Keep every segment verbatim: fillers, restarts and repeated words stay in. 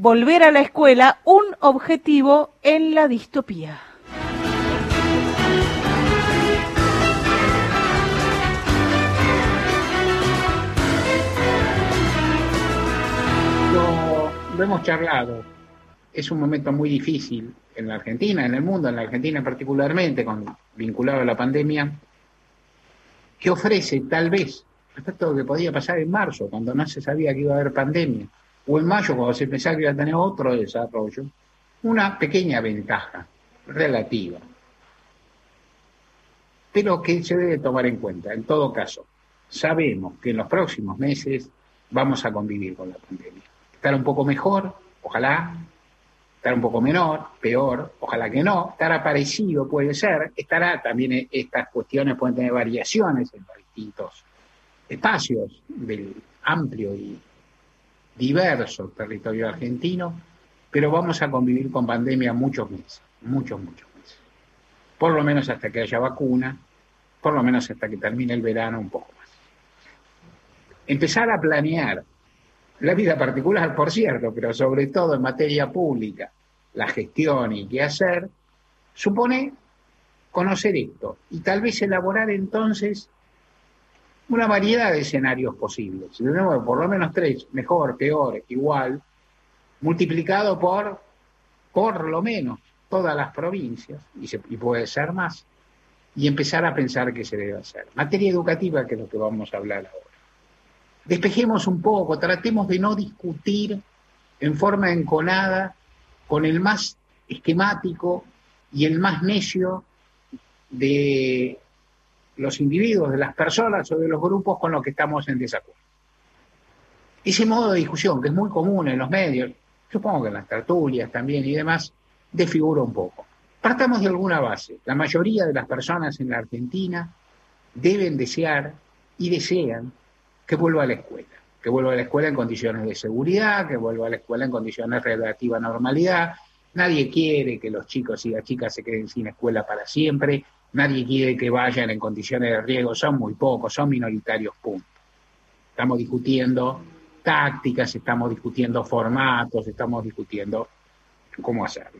volver a la escuela, un objetivo en la distopía. Lo, lo hemos charlado. Es un momento muy difícil en la Argentina, en el mundo, en la Argentina particularmente, con, vinculado a la pandemia, que ofrece tal vez, respecto a lo que podía pasar en marzo, cuando no se sabía que iba a haber pandemia, o en mayo, cuando se pensaba que iba a tener otro desarrollo, una pequeña ventaja relativa, pero que se debe tomar en cuenta. En todo caso, sabemos que en los próximos meses vamos a convivir con la pandemia. Estar un poco mejor, ojalá, estar un poco menor, peor, ojalá que no, estará parecido, puede ser, estará también, estas cuestiones pueden tener variaciones en los distintos espacios del amplio y diverso territorio argentino, pero vamos a convivir con pandemia muchos meses, muchos, muchos meses. Por lo menos hasta que haya vacuna, por lo menos hasta que termine el verano, un poco más. Empezar a planear la vida particular, por cierto, pero sobre todo en materia pública, la gestión y qué hacer, supone conocer esto y tal vez elaborar entonces una variedad de escenarios posibles. De nuevo, por lo menos tres, mejor, peor, igual, multiplicado por, por lo menos, todas las provincias, y, se, y puede ser más, y empezar a pensar qué se debe hacer. Materia educativa, que es lo que vamos a hablar ahora. Despejemos un poco, tratemos de no discutir en forma enconada con el más esquemático y el más necio de los individuos, de las personas o de los grupos con los que estamos en desacuerdo. Ese modo de discusión, que es muy común en los medios, supongo que en las tertulias también y demás, desfigura un poco. Partamos de alguna base. La mayoría de las personas en la Argentina deben desear y desean que vuelva a la escuela, que vuelva a la escuela en condiciones de seguridad, que vuelva a la escuela en condiciones de relativa normalidad. Nadie quiere que los chicos y las chicas se queden sin escuela para siempre, nadie quiere que vayan en condiciones de riesgo, son muy pocos, son minoritarios, punto. Estamos discutiendo tácticas, estamos discutiendo formatos, estamos discutiendo cómo hacerlo.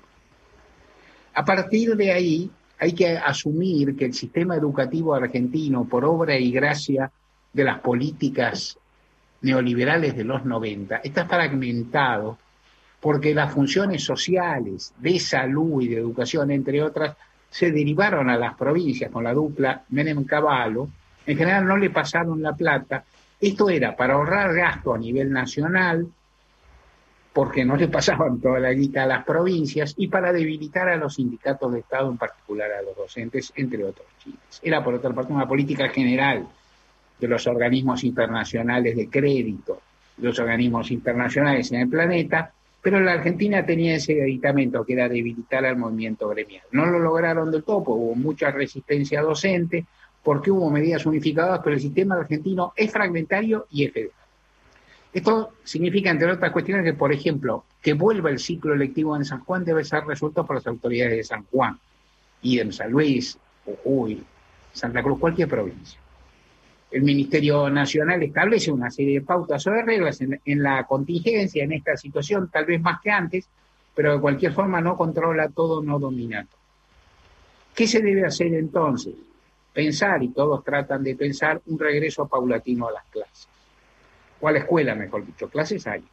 A partir de ahí hay que asumir que el sistema educativo argentino, por obra y gracia de las políticas neoliberales de los noventa, está fragmentado porque las funciones sociales de salud y de educación, entre otras, se derivaron a las provincias con la dupla Menem-Cavallo. En general no le pasaron la plata. Esto era para ahorrar gasto a nivel nacional, porque no le pasaban toda la guita a las provincias, y para debilitar a los sindicatos de Estado, en particular a los docentes, entre otros chiles. Era, por otra parte, una política general de los organismos internacionales de crédito, de los organismos internacionales en el planeta, pero la Argentina tenía ese aditamento, que era debilitar al movimiento gremial. No lo lograron del todo, porque hubo mucha resistencia docente, porque hubo medidas unificadas, pero el sistema argentino es fragmentario y es federal. Esto significa, entre otras cuestiones, que, por ejemplo, que vuelva el ciclo electivo en San Juan debe ser resuelto por las autoridades de San Juan, y en San Luis, Jujuy, Santa Cruz, cualquier provincia. El Ministerio Nacional establece una serie de pautas o de reglas en, en la contingencia, en esta situación, tal vez más que antes, pero de cualquier forma no controla todo, no domina todo. ¿Qué se debe hacer entonces? Pensar, y todos tratan de pensar, un regreso paulatino a las clases. O a la escuela, mejor dicho. Clases hay.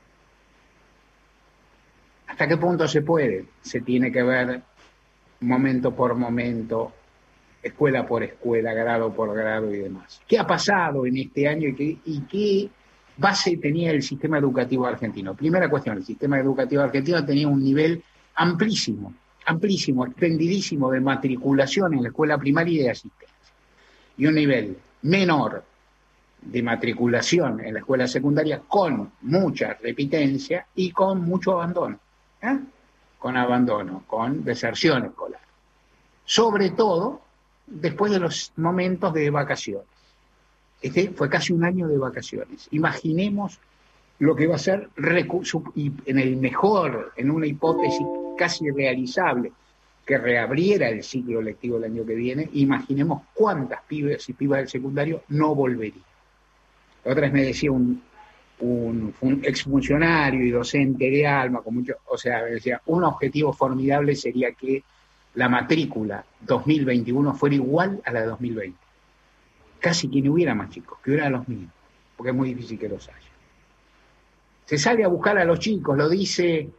¿Hasta qué punto se puede? Se tiene que ver momento por momento, escuela por escuela, grado por grado y demás. ¿Qué ha pasado en este año y qué, y qué base tenía el sistema educativo argentino? Primera cuestión, el sistema educativo argentino tenía un nivel amplísimo, amplísimo, extendidísimo de matriculación en la escuela primaria y de asistencia. Y un nivel menor de matriculación en la escuela secundaria con mucha repitencia y con mucho abandono. ¿eh? Con abandono, con deserción escolar. Sobre todo después de los momentos de vacaciones. Este fue casi un año de vacaciones. Imaginemos lo que va a ser, y en el mejor, en una hipótesis casi realizable, que reabriera el ciclo lectivo el año que viene, imaginemos cuántas pibes y pibas del secundario no volverían. La otra vez me decía un un, un exfuncionario y docente de Alma, con mucho, o sea, decía, un objetivo formidable sería que la matrícula dos mil veintiuno fuera igual a la de dos mil veinte. Casi que no hubiera más chicos, que hubiera los mismos, porque es muy difícil que los haya. Se sale a buscar a los chicos, lo dice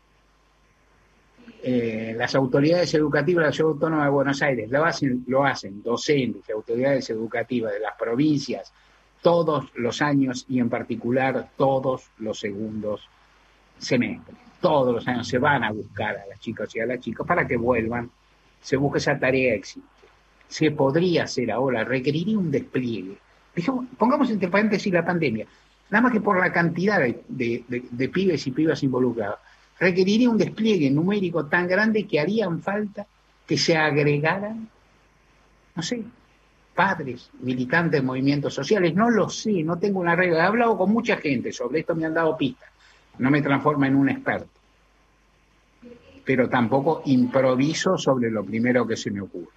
eh, las autoridades educativas de la Ciudad Autónoma de Buenos Aires, lo hacen, lo hacen docentes y autoridades educativas de las provincias todos los años y en particular todos los segundos semestres. Todos los años se van a buscar a las chicas y a las chicas para que vuelvan, se busque esa tarea existe. Se podría hacer ahora, requeriría un despliegue. Dijamos, pongamos entre paréntesis la pandemia, nada más que por la cantidad de, de, de, de pibes y pibas involucrados, requeriría un despliegue numérico tan grande que harían falta que se agregaran, no sé, padres, militantes de movimientos sociales, no lo sé, no tengo una regla. He hablado con mucha gente sobre esto, me han dado pistas. No me transforma en un experto, pero tampoco improviso sobre lo primero que se me ocurre.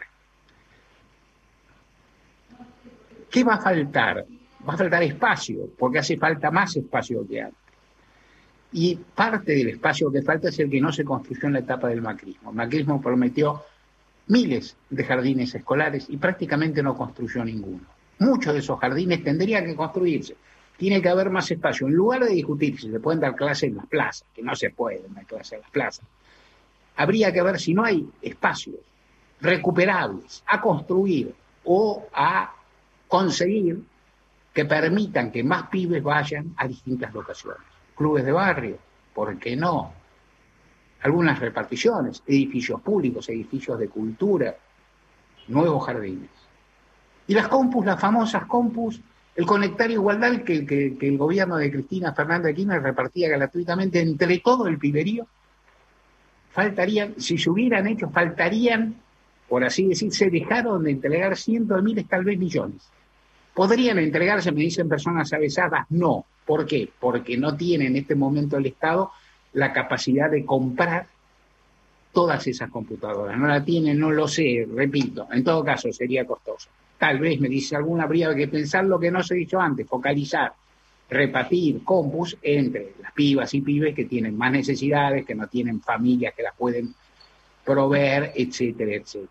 ¿Qué va a faltar? Va a faltar espacio, porque hace falta más espacio que antes. Y parte del espacio que falta es el que no se construyó en la etapa del macrismo. El macrismo prometió miles de jardines escolares y prácticamente no construyó ninguno. Muchos de esos jardines tendrían que construirse. Tiene que haber más espacio. En lugar de discutir si se pueden dar clases en las plazas, que no se pueden dar clases en las plazas, habría que ver si no hay espacios recuperables a construir o a conseguir que permitan que más pibes vayan a distintas locaciones. Clubes de barrio, ¿por qué no? Algunas reparticiones, edificios públicos, edificios de cultura, nuevos jardines. Y las compus, las famosas compus, el conectar igualdad que, que, que el gobierno de Cristina Fernández de Kirchner repartía gratuitamente entre todo el piberío, faltarían, si se hubieran hecho, faltarían, por así decir, se dejaron de entregar cientos de miles, tal vez millones. ¿Podrían entregarse, me dicen personas avesadas? No. ¿Por qué? Porque no tiene en este momento el Estado la capacidad de comprar todas esas computadoras. No la tiene, no lo sé, repito, en todo caso sería costoso. Tal vez, me dice alguna, habría que pensar lo que no se ha dicho antes, focalizar, repartir compus entre las pibas y pibes que tienen más necesidades, que no tienen familias que las pueden proveer, etcétera, etcétera.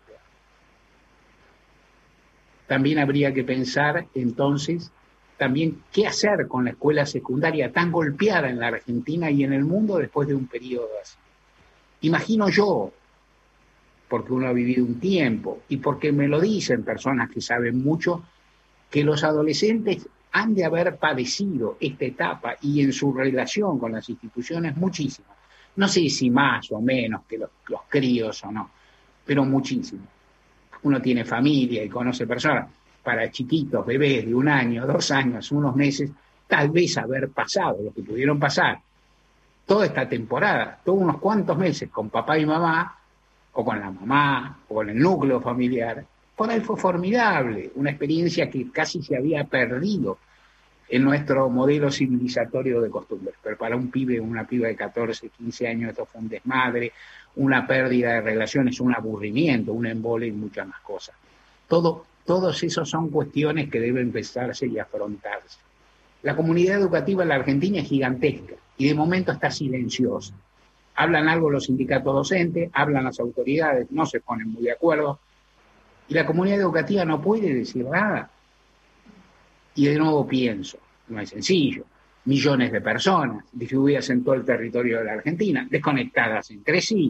También habría que pensar, entonces, también qué hacer con la escuela secundaria tan golpeada en la Argentina y en el mundo después de un periodo así. Imagino yo, porque uno ha vivido un tiempo y porque me lo dicen personas que saben mucho, que los adolescentes han de haber padecido esta etapa y en su relación con las instituciones muchísimo. No sé si más o menos que los, los críos o no, pero muchísimo. Uno tiene familia y conoce personas, para chiquitos, bebés de un año, dos años, unos meses, tal vez haber pasado lo que pudieron pasar toda esta temporada, todos unos cuantos meses con papá y mamá, o con la mamá, o con el núcleo familiar, por ahí fue formidable, una experiencia que casi se había perdido en nuestro modelo civilizatorio de costumbres. Pero para un pibe, una piba de catorce, quince años, esto fue un desmadre, una pérdida de relaciones, un aburrimiento, un embole y muchas más cosas. Todo, todos esos son cuestiones que deben empezarse y afrontarse. La comunidad educativa en la Argentina es gigantesca y de momento está silenciosa. Hablan algo los sindicatos docentes, hablan las autoridades, no se ponen muy de acuerdo, y la comunidad educativa no puede decir nada. Y de nuevo pienso, no es sencillo, millones de personas distribuidas en todo el territorio de la Argentina, desconectadas entre sí,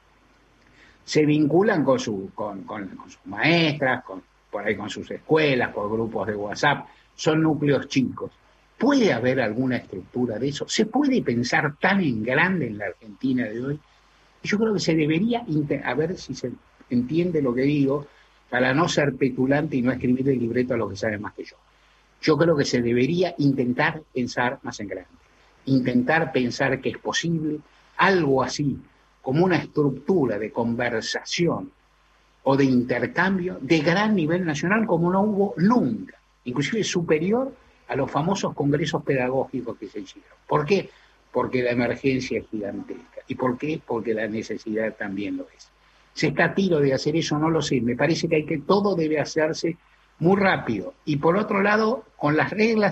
se vinculan con, su, con, con, con sus maestras, con, por ahí con sus escuelas, por grupos de WhatsApp, son núcleos chicos. ¿Puede haber alguna estructura de eso? ¿Se puede pensar tan en grande en la Argentina de hoy? Yo creo que se debería, a ver si se entiende lo que digo, para no ser petulante y no escribir el libreto a los que saben más que yo. Yo creo que se debería intentar pensar más en grande, intentar pensar que es posible algo así, como una estructura de conversación o de intercambio de gran nivel nacional como no hubo nunca, inclusive superior a los famosos congresos pedagógicos que se hicieron. ¿Por qué? Porque la emergencia es gigantesca. ¿Y por qué? Porque la necesidad también lo es. ¿Se está a tiro de hacer eso? No lo sé. Me parece que hay que todo debe hacerse muy rápido. Y por otro lado, con las reglas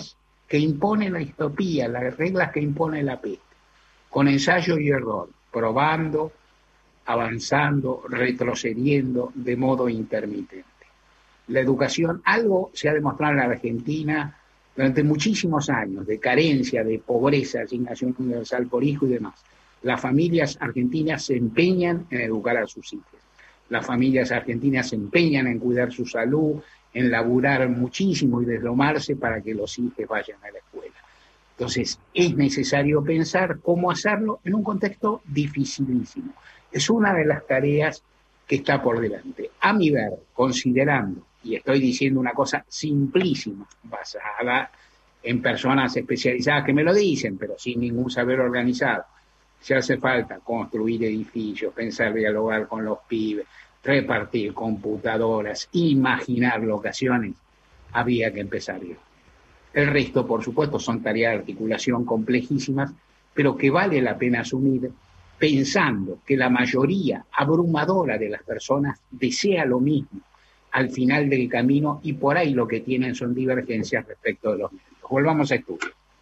que impone la distopía, las reglas que impone la peste, con ensayo y error, probando, avanzando, retrocediendo de modo intermitente. La educación, algo se ha demostrado en la Argentina durante muchísimos años, de carencia, de pobreza, asignación universal por hijo y demás. Las familias argentinas se empeñan en educar a sus hijos. Las familias argentinas se empeñan en cuidar su salud, en laburar muchísimo y deslomarse para que los hijos vayan a la escuela. Entonces, es necesario pensar cómo hacerlo en un contexto dificilísimo. Es una de las tareas que está por delante. A mi ver, considerando, y estoy diciendo una cosa simplísima, basada en personas especializadas que me lo dicen, pero sin ningún saber organizado, si hace falta construir edificios, pensar dialogar con los pibes, repartir computadoras, imaginar locaciones, había que empezar yo. El resto, por supuesto, son tareas de articulación complejísimas, pero que vale la pena asumir pensando que la mayoría abrumadora de las personas desea lo mismo al final del camino y por ahí lo que tienen son divergencias respecto de los medios. Volvamos a estudios.